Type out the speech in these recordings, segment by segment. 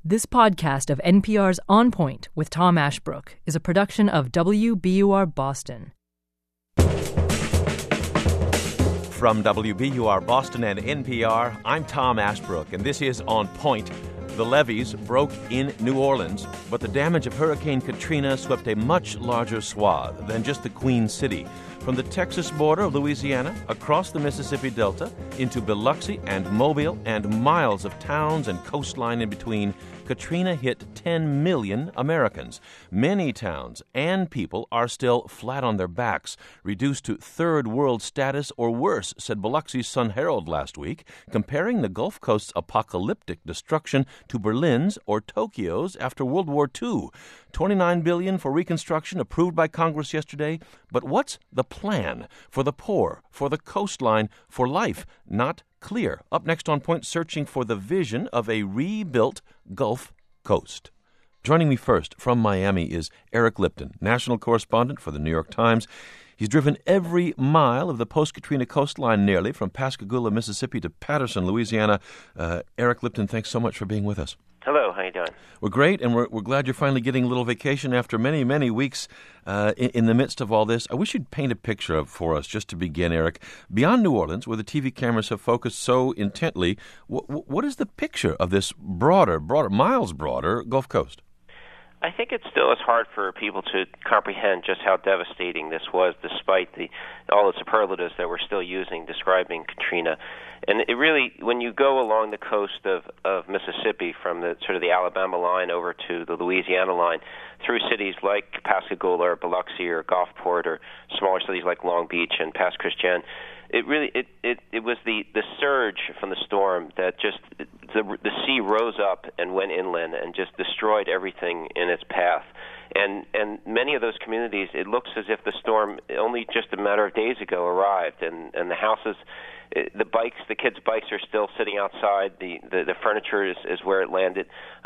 This podcast of NPR's On Point with Tom Ashbrook is a production of WBUR Boston. From WBUR Boston and NPR, I'm Tom Ashbrook, and this is On Point. The levees broke in New Orleans, but the damage of Hurricane Katrina swept a much larger swath than just the Queen City. From the Texas border of Louisiana, across the Mississippi Delta, into Biloxi and Mobile, and miles of towns and coastline in between, Katrina hit 10 million Americans. Many towns and people are still flat on their backs, reduced to third world status or worse, said Biloxi's Sun-Herald last week, comparing the Gulf Coast's apocalyptic destruction to Berlin's or Tokyo's after World War II. $29 billion for reconstruction approved by Congress yesterday. But what's the plan for the poor, for the coastline, for life? Not clear. Up next on Point, searching for the vision of a rebuilt Gulf Coast. Joining me first from Miami is Eric Lipton, national correspondent for the New York Times. He's driven every mile of the post-Katrina coastline nearly from Pascagoula, Mississippi to Patterson, Louisiana. Eric Lipton, thanks so much for being with us. Hello, how you doing? We're great, and we're glad you're finally getting a little vacation after many, many weeks in the midst of all this. I wish you'd paint a picture for us, just to begin, Eric. Beyond New Orleans, where the TV cameras have focused so intently, what is the picture of this broader, miles broader Gulf Coast? I think it still is hard for people to comprehend just how devastating this was, despite all the superlatives that we're still using describing Katrina. And it really, when you go along the coast of Mississippi, from the sort of the Alabama line over to the Louisiana line, through cities like Pascagoula or Biloxi or Gulfport, or smaller cities like Long Beach and Pass Christian, it really it was the surge from the storm that just the sea rose up and went inland and just destroyed everything in its path. And many of those communities, it looks as if the storm only just a matter of days ago arrived, and the houses, the kids' bikes are still sitting outside. The furniture is where it landed.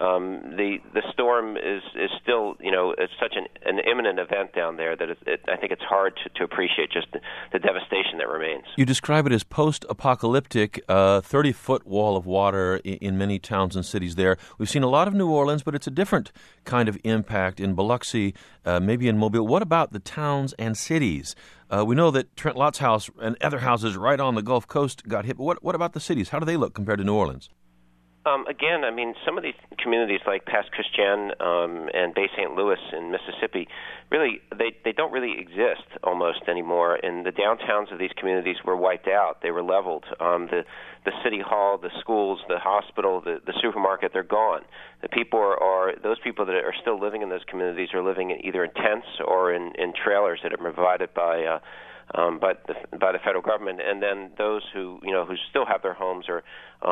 The storm is still, it's such an imminent event down there that I think it's hard to appreciate just the devastation that remains. You describe it as post-apocalyptic, 30-foot wall of water in many towns and cities there. We've seen a lot of New Orleans, but it's a different kind of impact in Biloxi, maybe in Mobile. What about the towns and cities? We know that Trent Lott's house and other houses right on the Gulf Coast got hit, but what about the cities? How do they look compared to New Orleans? Again, I mean, some of these communities like Pass Christian and Bay St. Louis in Mississippi, really, they don't really exist almost anymore. And the downtowns of these communities were wiped out. They were leveled. The city hall, the schools, the hospital, the supermarket, they're gone. The people those people that are still living in those communities are living either in tents or in trailers that are provided by the federal government, and then those who still have their homes are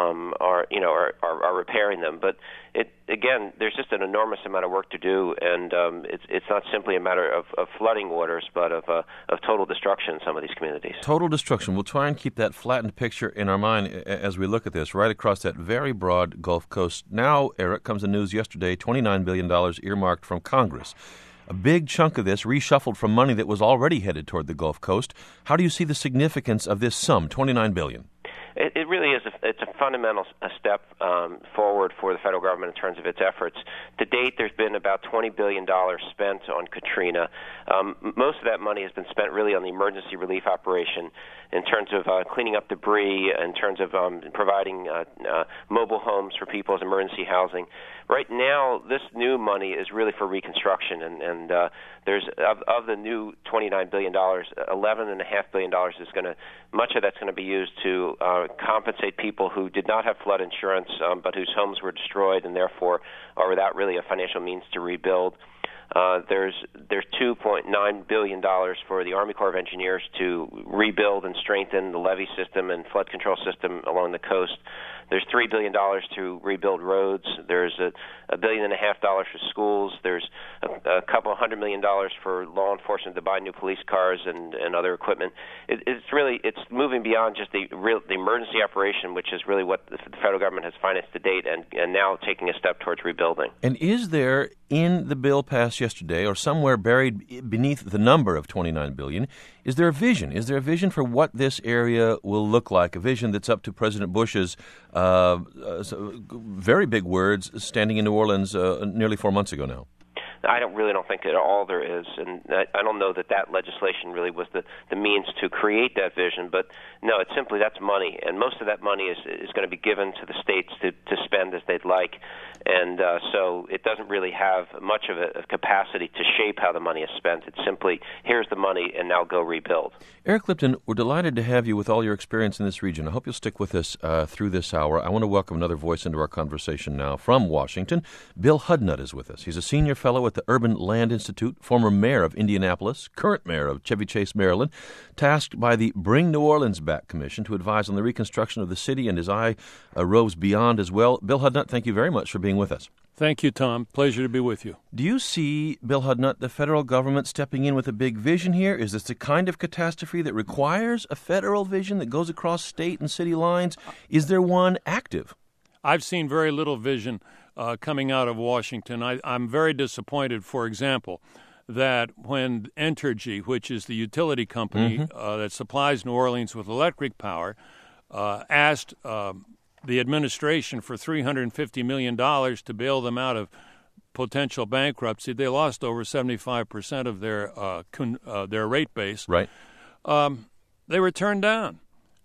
repairing them. But again, there's just an enormous amount of work to do, and it's not simply a matter of flooding waters, but of total destruction in some of these communities. Total destruction. We'll try and keep that flattened picture in our mind as we look at this, right across that very broad Gulf Coast. Now, Eric, comes the news yesterday, $29 billion earmarked from Congress. A big chunk of this reshuffled from money that was already headed toward the Gulf Coast. How do you see the significance of this sum, $29 billion? It really is. It's a fundamental step forward for the federal government in terms of its efforts. To date, there's been about $20 billion spent on Katrina. Most of that money has been spent really on the emergency relief operation in terms of cleaning up debris, in terms of providing mobile homes for people as emergency housing. Right now, this new money is really for reconstruction, and there's of the new $29 billion, $11.5 billion is much of that's going to be used to compensate people who did not have flood insurance, but whose homes were destroyed and therefore are without really a financial means to rebuild. There's $2.9 billion for the Army Corps of Engineers to rebuild and strengthen the levee system and flood control system along the coast. There's $3 billion to rebuild roads. There's $1.5 billion for schools. There's a couple $100 million for law enforcement to buy new police cars and other equipment. It's moving beyond just the emergency operation, which is really what the federal government has financed to date, and now taking a step towards rebuilding. And is there in the bill passed yesterday, or somewhere buried beneath the number of $29 billion, is there a vision? Is there a vision for what this area will look like? A vision that's up to President Bush's Very big words standing in New Orleans nearly 4 months ago now. I don't think at all there is, and I don't know that legislation really was the means to create that vision. But no, it's simply that's money, and most of that money is going to be given to the states to spend as they'd like, and so it doesn't really have much of a capacity to shape how the money is spent. It's simply here's the money, and now go rebuild. Eric Lipton, we're delighted to have you with all your experience in this region. I hope you'll stick with us through this hour. I want to welcome another voice into our conversation now from Washington. Bill Hudnut is with us. He's a senior fellow at the Urban Land Institute, former mayor of Indianapolis, current mayor of Chevy Chase, Maryland, tasked by the Bring New Orleans Back Commission to advise on the reconstruction of the city, and his eye roves beyond as well. Bill Hudnut, thank you very much for being with us. Thank you, Tom. Pleasure to be with you. Do you see, Bill Hudnut, the federal government stepping in with a big vision here? Is this the kind of catastrophe that requires a federal vision that goes across state and city lines? Is there one active? I've seen very little vision coming out of Washington. I'm very disappointed, for example, that when Entergy, which is the utility company that supplies New Orleans with electric power, asked the administration for $350 million to bail them out of potential bankruptcy, they lost over 75% of their rate base. Right. They were turned down.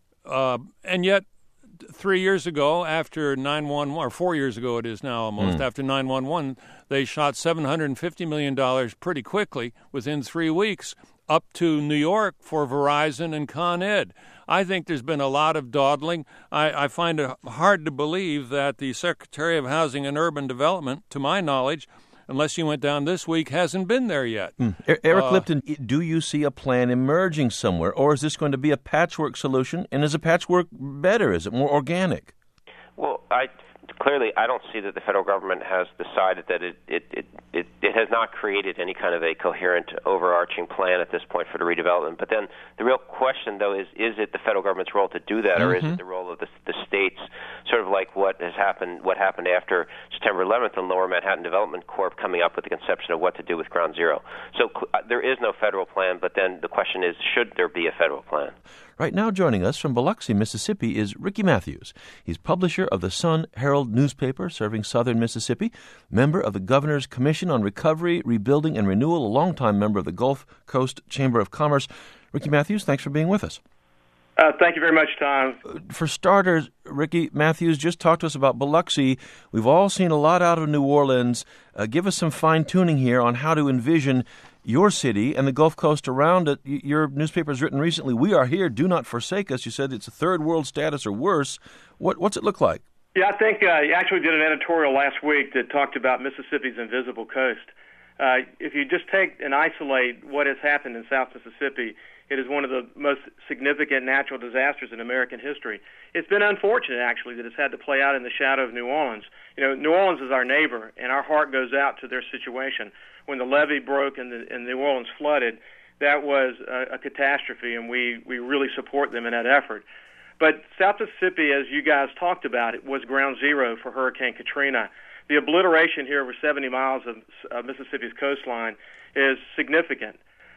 And yet, 3 years ago, after 9/11, or 4 years ago it is now almost, after 9/11, they shot $750 million pretty quickly, within 3 weeks, up to New York for Verizon and Con Ed. I think there's been a lot of dawdling. I find it hard to believe that the Secretary of Housing and Urban Development, to my knowledge, unless you went down this week, hasn't been there yet. Eric Lipton, do you see a plan emerging somewhere, or is this going to be a patchwork solution? And is a patchwork better? Is it more organic? Well, clearly, I don't see that the federal government has decided that it has not created any kind of a coherent, overarching plan at this point for the redevelopment. But then the real question, though, is it the federal government's role to do that, or is it the role of the states, sort of like what happened after September 11th and Lower Manhattan Development Corp. Coming up with the conception of what to do with Ground Zero? So there is no federal plan, but then the question is, should there be a federal plan? Right now joining us from Biloxi, Mississippi, is Ricky Matthews. He's publisher of the Sun-Herald newspaper serving southern Mississippi, member of the Governor's Commission on Recovery, Rebuilding, and Renewal, a longtime member of the Gulf Coast Chamber of Commerce. Ricky Matthews, thanks for being with us. Thank you very much, Tom. For starters, Ricky Matthews, just talk to us about Biloxi. We've all seen a lot out of New Orleans. Give us some fine-tuning here on how to envision your city and the Gulf Coast around it. Your newspaper has written recently, "We are here, do not forsake us." You said it's a third world status or worse. What's it look like? Yeah, I think you actually did an editorial last week that talked about Mississippi's invisible coast. If you just take and isolate what has happened in South Mississippi, it is one of the most significant natural disasters in American history. It's been unfortunate, actually, that it's had to play out in the shadow of New Orleans. You know, New Orleans is our neighbor, and our heart goes out to their situation. When the levee broke and New Orleans flooded, that was a catastrophe, and we really support them in that effort. But South Mississippi, as you guys talked about, it was ground zero for Hurricane Katrina. The obliteration here over 70 miles of Mississippi's coastline is significant.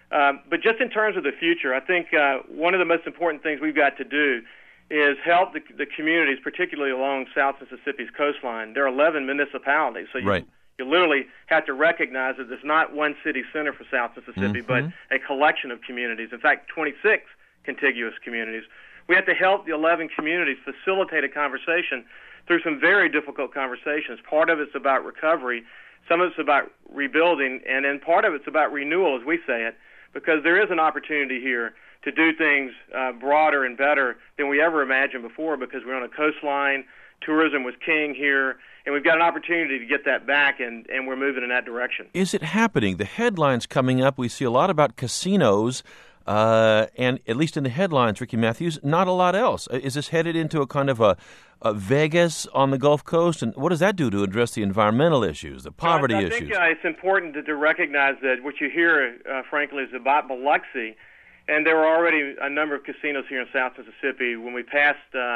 But just in terms of the future, I think one of the most important things we've got to do is help the communities, particularly along South Mississippi's coastline. There are 11 municipalities, so you literally have to recognize that there's not one city center for South Mississippi, but a collection of communities. In fact, 26 contiguous communities. We have to help the 11 communities facilitate a conversation through some very difficult conversations. Part of it's about recovery, some of it's about rebuilding, and then part of it's about renewal, as we say it, because there is an opportunity here to do things broader and better than we ever imagined before, because we're on a coastline, tourism was king here, and we've got an opportunity to get that back, and we're moving in that direction. Is it happening? The headlines coming up, we see a lot about casinos, and at least in the headlines, Ricky Matthews, not a lot else. Is this headed into a kind of a Vegas on the Gulf Coast? And what does that do to address the environmental issues, the poverty issues? I think it's important to recognize that what you hear, frankly, is about Biloxi. And there were already a number of casinos here in South Mississippi. When we passed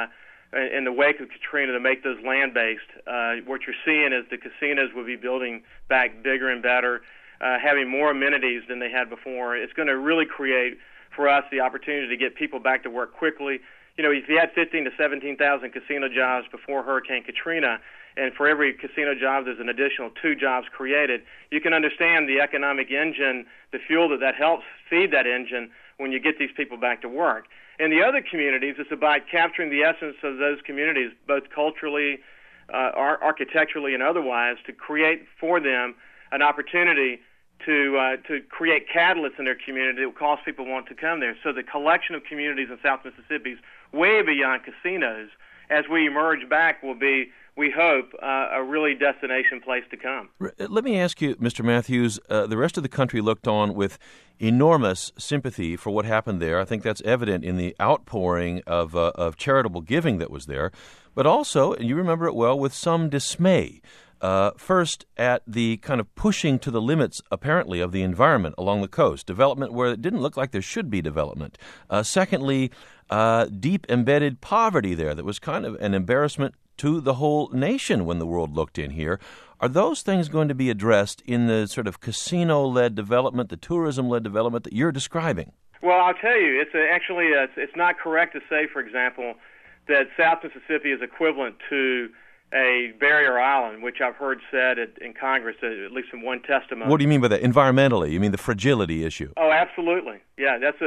in the wake of Katrina to make those land-based, what you're seeing is the casinos will be building back bigger and better, having more amenities than they had before. It's going to really create for us the opportunity to get people back to work quickly. if you had 15 to 17,000 casino jobs before Hurricane Katrina, and for every casino job there's an additional 2 jobs created, you can understand the economic engine, the fuel that helps feed that engine when you get these people back to work. In the other communities, it's about capturing the essence of those communities, both culturally, architecturally, and otherwise, to create for them an opportunity to create catalysts in their community that will cause people to want to come there. So the collection of communities in South Mississippi is way beyond casinos. As we emerge back, will be, we hope, a really destination place to come. Let me ask you, Mr. Matthews, the rest of the country looked on with enormous sympathy for what happened there. I think that's evident in the outpouring of charitable giving that was there, but also, and you remember it well, with some dismay. First, at the kind of pushing to the limits, apparently, of the environment along the coast, development where it didn't look like there should be development. Secondly, deep embedded poverty there that was kind of an embarrassment to the whole nation when the world looked in here. Are those things going to be addressed in the sort of casino-led development, the tourism-led development that you're describing? Well, I'll tell you, it's not correct to say, for example, that South Mississippi is equivalent to a barrier island, which I've heard said in Congress, at least in one testimony. What do you mean by that? Environmentally, you mean the fragility issue? Oh, absolutely. Yeah, that's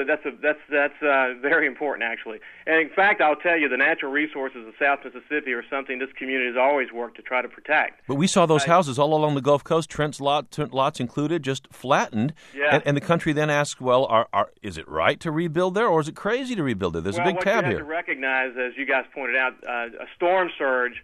very important, actually. And in fact, I'll tell you, the natural resources of South Mississippi are something this community has always worked to try to protect. But we saw those houses all along the Gulf Coast, Trent's lots included, just flattened. Yeah. And the country then asks, well, is it right to rebuild there, or is it crazy to rebuild there? There's a big tab here. What you have to recognize, as you guys pointed out, a storm surge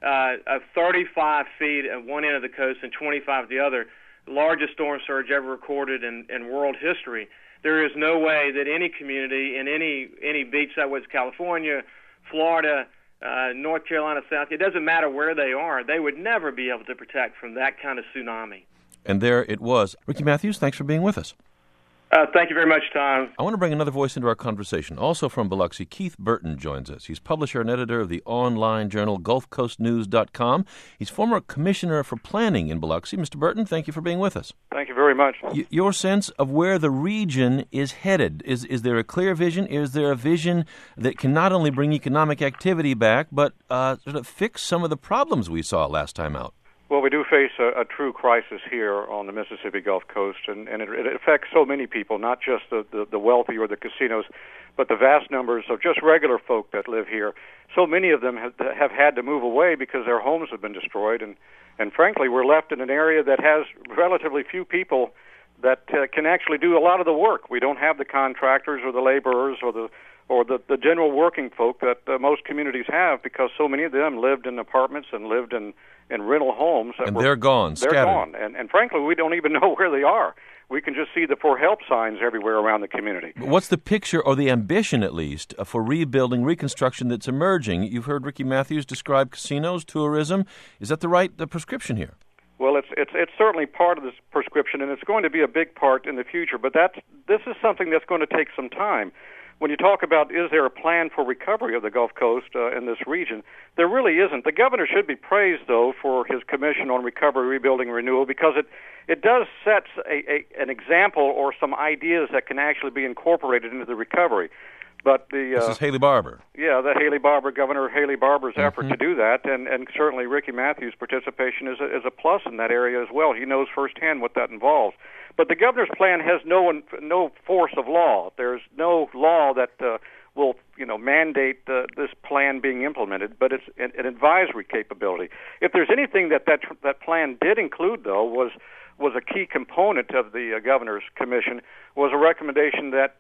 of 35 feet at one end of the coast and 25 at the other, largest storm surge ever recorded in world history. There is no way that any community in any beach, that was California, Florida, North Carolina, South, it doesn't matter where they are, they would never be able to protect from that kind of tsunami. And there it was. Ricky Matthews, thanks for being with us. Thank you very much, Tom. I want to bring another voice into our conversation. Also from Biloxi, Keith Burton joins us. He's publisher and editor of the online journal GulfCoastNews.com. He's former commissioner for planning in Biloxi. Mr. Burton, thank you for being with us. Thank you very much. Your sense of where the region is headed. Is there a clear vision? Is there a vision that can not only bring economic activity back, but sort of fix some of the problems we saw last time out? Well, we do face a true crisis here on the Mississippi Gulf Coast, and it affects so many people, not just the wealthy or the casinos, but the vast numbers of just regular folk that live here. So many of them have had to move away because their homes have been destroyed, and frankly, we're left in an area that has relatively few people that can actually do a lot of the work. We don't have the contractors or the laborers or the general working folk that most communities have, because so many of them lived in apartments and lived in rental homes. And they're gone, They're gone. And frankly, we don't even know where they are. We can just see the for help signs everywhere around the community. What's the picture, or the ambition at least, for rebuilding, reconstruction that's emerging? You've heard Ricky Matthews describe casinos, tourism. Is that the right prescription here? Well, it's certainly part of this prescription, and it's going to be a big part in the future. But this is something that's going to take some time. When you talk about is there a plan for recovery of the Gulf Coast in this region, there really isn't. The governor should be praised, though, for his commission on recovery, rebuilding, and renewal, because it does set an example or some ideas that can actually be incorporated into the recovery. But this is Haley Barbour. Yeah, Governor Haley Barbour's effort to do that, and certainly Ricky Matthews' participation is a plus in that area as well. He knows firsthand what that involves. But the governor's plan has no force of law. There's no law that will mandate this plan being implemented, but it's an advisory capability. If there's anything that plan did include, though, was a key component of the governor's commission, was a recommendation that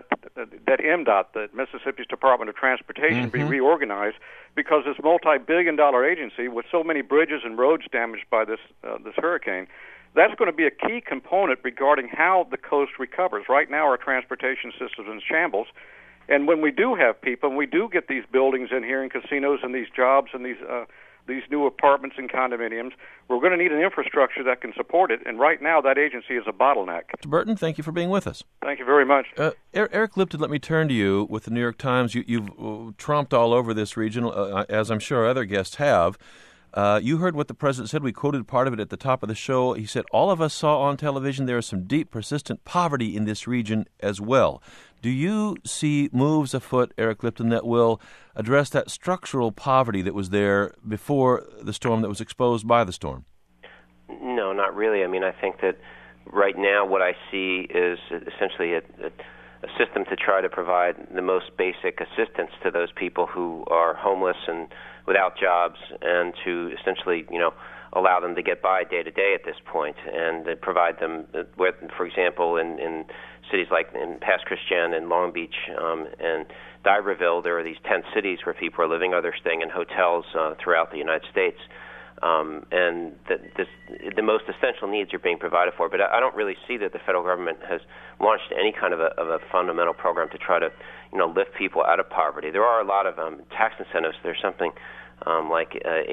MDOT, the Mississippi's Department of Transportation, be reorganized, because this multi-billion-dollar agency with so many bridges and roads damaged by this hurricane, that's going to be a key component regarding how the coast recovers. Right now, our transportation system is in shambles, and when we do have people, and we do get these buildings in here and casinos and these jobs and these new apartments and condominiums, we're going to need an infrastructure that can support it, and right now that agency is a bottleneck. Mr. Burton, thank you for being with us. Thank you very much. Eric Lipton, let me turn to you with the New York Times. You've tromped all over this region, as I'm sure other guests have. You heard what the president said. We quoted part of it at the top of the show. He said, all of us saw on television there is some deep, persistent poverty in this region as well. Do you see moves afoot, Eric Lipton, that will address that structural poverty that was there before the storm, that was exposed by the storm? No, not really. I mean, I think that right now what I see is essentially a system to try to provide the most basic assistance to those people who are homeless and without jobs, and to essentially, allow them to get by day to day at this point, and provide them with, for example, in cities like in Pass Christian and Long Beach and D'Iberville, there are these tent cities where people are living, or they're staying in hotels throughout the United States. And the most essential needs are being provided for. But I don't really see that the federal government has launched any kind of a fundamental program to try to, lift people out of poverty. There are a lot of tax incentives. There's something like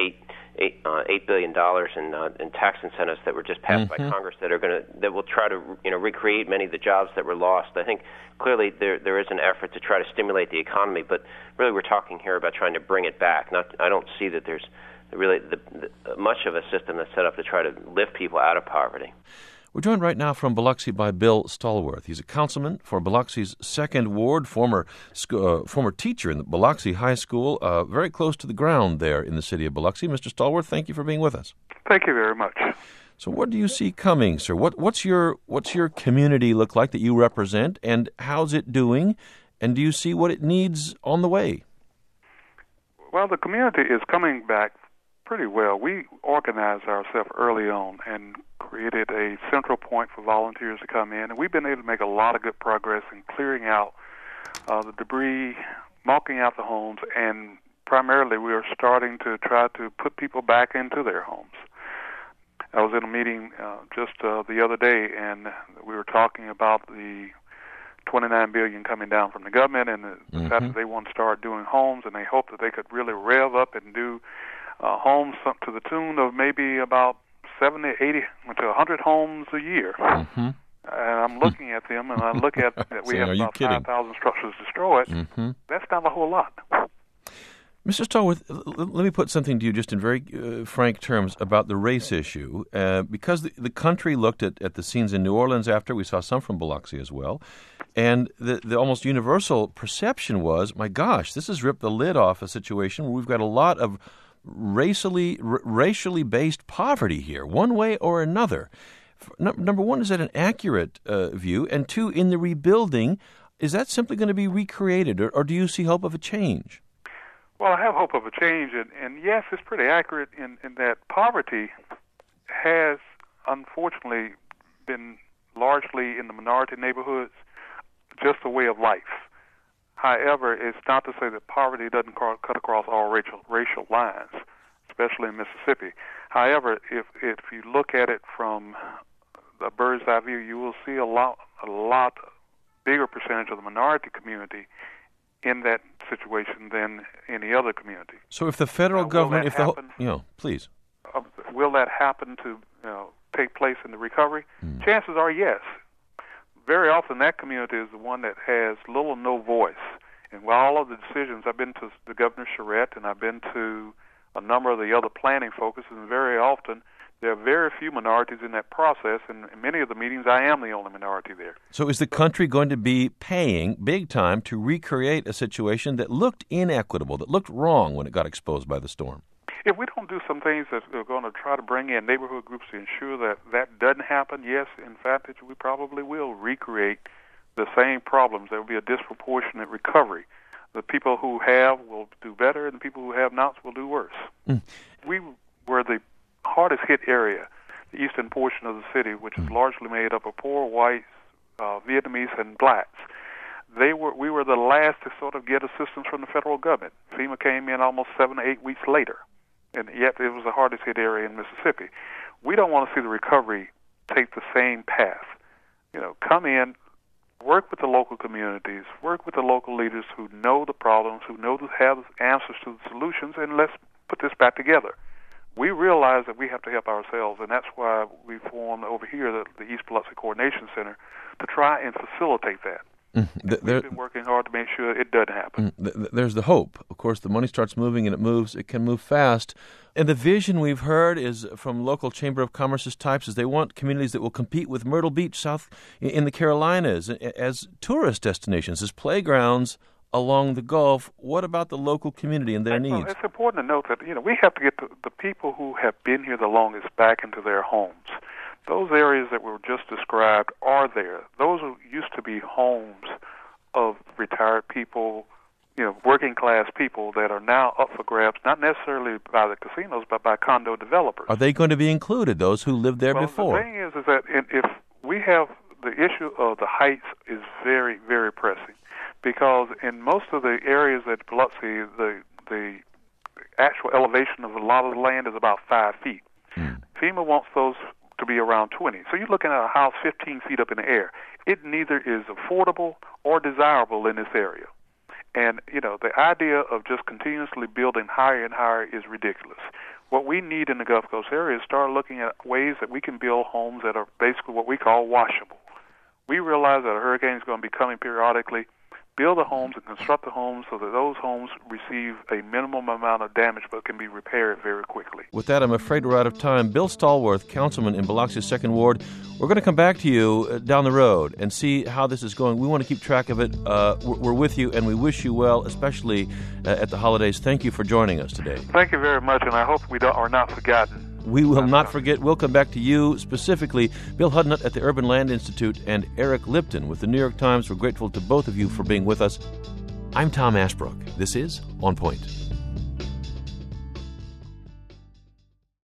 $8 billion in tax incentives that were just passed by Congress that will try to recreate many of the jobs that were lost. I think clearly there is an effort to try to stimulate the economy, but really we're talking here about trying to bring it back. I don't see that there's really much of a system that's set up to try to lift people out of poverty. We're joined right now from Biloxi by Bill Stallworth. He's a councilman for Biloxi's 2nd Ward, former teacher in the Biloxi High School, very close to the ground there in the city of Biloxi. Mr. Stallworth, thank you for being with us. Thank you very much. So what do you see coming, sir? What's your community look like that you represent, and how's it doing, and do you see what it needs on the way? Well, the community is coming back pretty well. We organized ourselves early on and created a central point for volunteers to come in, and we've been able to make a lot of good progress in clearing out the debris, marking out the homes, and primarily we are starting to try to put people back into their homes. I was in a meeting just the other day, and we were talking about the $29 billion coming down from the government, and the fact that they want to start doing homes, and they hope that they could really rev up and do homes to the tune of maybe about 70, 80 to 100 homes a year. And I'm looking at them, and I look at that we have about 5,000 structures destroyed. That's not a whole lot. Mr. Stallworth, let me put something to you just in very frank terms about the race issue. Because the country looked at the scenes in New Orleans after, we saw some from Biloxi as well, and the almost universal perception was, my gosh, this has ripped the lid off a situation where we've got a lot of racially based poverty here, one way or another. Number one, is that an accurate view? And two, in the rebuilding, is that simply going to be recreated, or do you see hope of a change? Well, I have hope of a change, and yes, it's pretty accurate in that poverty has unfortunately been largely in the minority neighborhoods, just a way of life. However, it's not to say that poverty doesn't cut across all racial lines, especially in Mississippi. However, if you look at it from the bird's eye view, you will see a lot bigger percentage of the minority community in that situation than any other community. So if the federal government, please. Will that happen to take place in the recovery? Chances are yes. Very often that community is the one that has little or no voice. And while all of the decisions, I've been to the Governor Charette and I've been to a number of the other planning focuses, and very often there are very few minorities in that process, and in many of the meetings I am the only minority there. So is the country going to be paying big time to recreate a situation that looked inequitable, that looked wrong when it got exposed by the storm? If we don't do some things that are going to try to bring in neighborhood groups to ensure that that doesn't happen, yes, in fact, we probably will recreate the same problems. There will be a disproportionate recovery. The people who have will do better, and the people who have not will do worse. We were the hardest hit area, the eastern portion of the city, which is largely made up of poor whites, Vietnamese, and blacks. We were the last to sort of get assistance from the federal government. FEMA came in almost 7 to 8 weeks later, and yet it was the hardest hit area in Mississippi. We don't want to see the recovery take the same path. Come in, work with the local communities, work with the local leaders who know the problems, who have answers to the solutions, and let's put this back together. We realize that we have to help ourselves, and that's why we formed over here the East Biloxi Coordination Center to try and facilitate that. We've been working hard to make sure it doesn't happen. There's the hope. Of course, the money starts moving, and it moves. It can move fast. And the vision we've heard is from local Chamber of Commerce's types is they want communities that will compete with Myrtle Beach, South in the Carolinas, as tourist destinations, as playgrounds along the Gulf. What about the local community and their needs? It's important to note that we have to get the people who have been here the longest back into their homes. Those areas that were just described are there. Those used to be homes of retired people, working class people that are now up for grabs, not necessarily by the casinos, but by condo developers. Are they going to be included, those who lived there before? The thing is that if we have the issue of the heights is very, very pressing, because in most of the areas at Biloxi, the actual elevation of a lot of the land is about 5 feet. FEMA wants those to be around 20. So you're looking at a house 15 feet up in the air. It neither is affordable or desirable in this area. And, the idea of just continuously building higher and higher is ridiculous. What we need in the Gulf Coast area is start looking at ways that we can build homes that are basically what we call washable. We realize that a hurricane is going to be coming periodically. Build the homes and construct the homes so that those homes receive a minimum amount of damage but can be repaired very quickly. With that, I'm afraid we're out of time. Bill Stallworth, councilman in Biloxi's 2nd Ward, we're going to come back to you down the road and see how this is going. We want to keep track of it. We're with you, and we wish you well, especially at the holidays. Thank you for joining us today. Thank you very much, and I hope we are not forgotten. We will not forget. We'll come back to you specifically. Bill Hudnut at the Urban Land Institute and Eric Lipton with the New York Times. We're grateful to both of you for being with us. I'm Tom Ashbrook. This is On Point.